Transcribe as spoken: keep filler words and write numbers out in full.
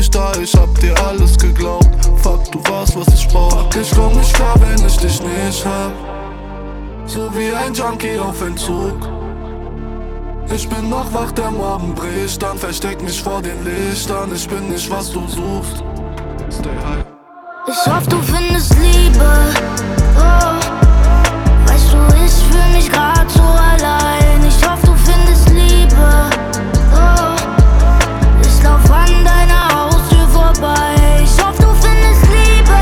nicht da, ich hab dir alles geglaubt. Fuck, du warst, was ich brauch. Ich komm nicht klar, wenn ich dich nicht hab. So wie ein Junkie auf Entzug. Ich bin noch wach, der Morgen bricht, dann versteck mich vor den Lichtern. Ich bin nicht, was du suchst. Stay high. Ich hoffe, du findest Liebe. Oh. Weißt du, ich fühl mich grad so allein.